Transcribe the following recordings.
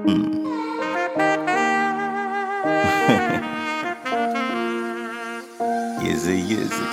Yizzy, yizzy.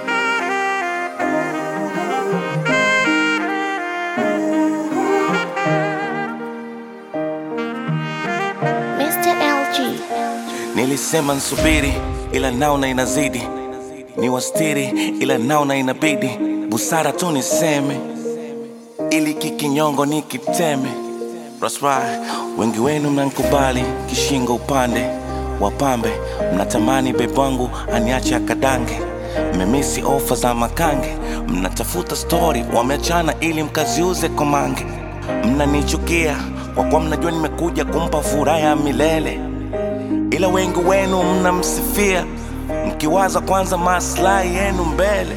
Mr. LG. Nilisema nsubiri ila naona inazidi, ni wastiri ila naona inabidi, busara tu niseme ili kikinyongo nikiteme. That's right. Wengi wenu mnankubali kishingo upande wapambe, mnatamani bebangu aniache akadange, mmemisi ofa za makange, mnatafuta story wameachana ili mkaziuze komange, mnanichukia kwa kuwa mnajua nimekuja kumpa furaha ya milele, ila wengi wenu mnamsifia mkiwaza kwanza maslahi yenu mbele.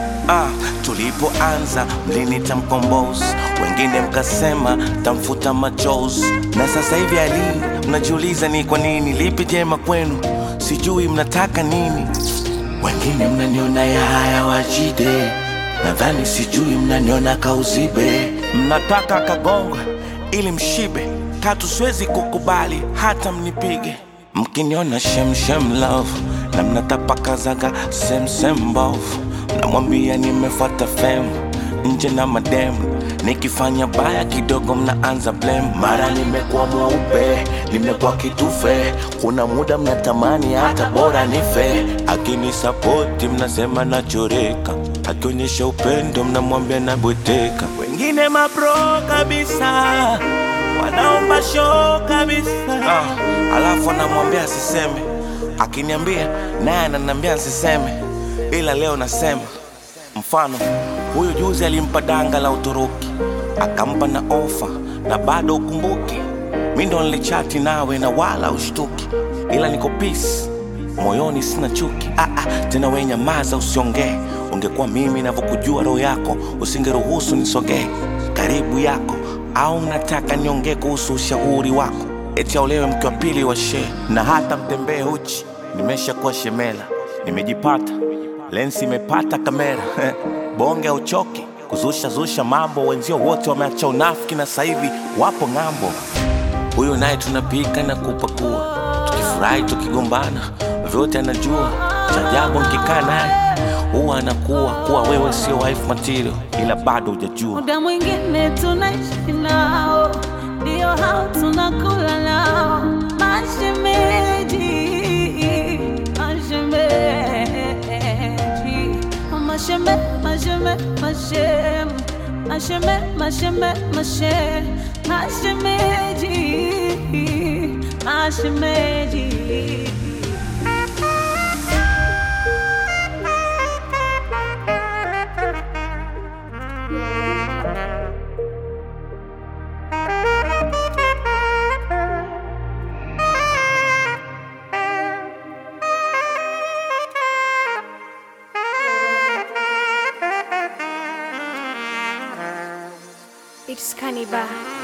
Tulipoanza mlinita mkombozi, wengine mkasema tamfuta machozi, na sasa hivi ali mnajiuliza ni kwa nini, lipi jema kwenu, sijui mnataka nini. Wengine mnaniona ya haya wajide, nadhani sijui mnaniona kauzibe, mnataka kagongwe ili mshibe, katu siwezi kukubali hata mnipige. Mkiniona shem love na mnatapakazaga sem mbovu, namwambia nimefuata fame nje na mademu, nikifanya baya kidogo mnaanza blame. Mara nimekuwa mweupe, nimekuwa kitufe, kuna muda mnatamani hata bora nife. Akinisapoti mnasema nachoreka, akionyesha upendo mnamwambia nabweteka. Wengine mabro kabisa wanaomba show kabisa, alafu anamwambia asiseme, akiniambia naye ananiambia asiseme, ila leo nasema. Mfano, huyu juzi alimpa danga la Uturuki, akampa na ofa na bado ukumbuki. Mi ndo nilichati nawe na wala ushtuki, ila niko peace, moyoni sina chuki. Tena we nyamaza usiongee, ungekuwa mimi navyokujua roho yako usingeruhusu nisogee karibu yako. Au nataka niongee kuhusu ushauri wako, eti aolewe mke wa pili wa shehe na hata mtembee uchi. Nimesha kuwa shemela, nimejipata lensi, imepata kamera bonge uchoki kuzusha mambo, wenzio wote wameacha unafiki na sasa hivi wapo ng'ambo. Huyo naye tunapika na kupakua, tukifurahi tukigombana, vyote anajua. Cha ajabu nikikaa naye huwa anakuwa kuwa wewe sio wife material, ila bado hujajua. Muda mwingine tunaishi nao, ndio hao tunakula nao, mashemeji, mashemeji. It's Cannibal.